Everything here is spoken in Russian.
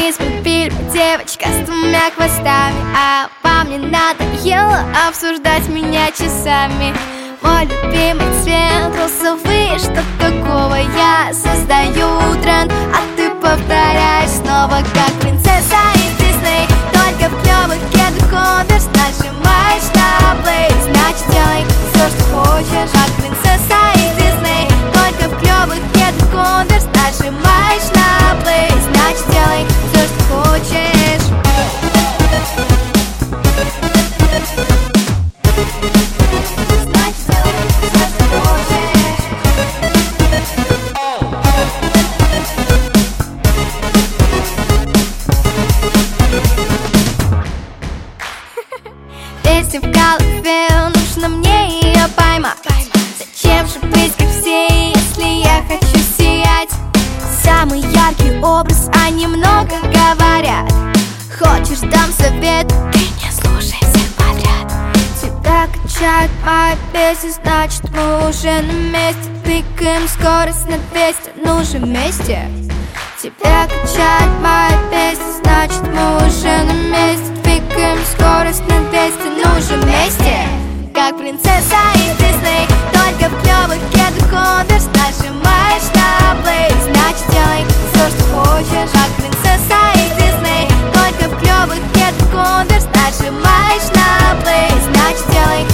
из фильма девочка с двумя хвостами, а вам не надоело обсуждать меня часами. Мой любимый цвет розовый, что такого? Я создаю тренд, а ты повторяешь снова, как принцесса из Дисней. Только в клёвых кедах Converse нажимаешь на play. Значит, делай все, что хочешь, как принцесса из Дисней. Только в клёвых кедах Converse нажимаешь на play. Значит, делай все, что хочешь. Песня в голове, нужно мне ее поймать. Зачем же быть как все, если я хочу сиять? Самый яркий образ, они много говорят. Хочешь, дам совет, ты не слушай всех подряд. Тебя качает моя песня, значит мы уже на месте. Двигаем скорость на 200, ну же вместе. Тебя качает моя песня, значит мы уже на месте. Двигаем скорость на 200, ну же вместе. Как принцесса из Дисней, только в клёвых кедах Converse нажимаешь на play. Значит, делай все, что хочешь, как принцесса из Дисней. Только в клёвых кедах Converse нажимаешь на play. Значит, делай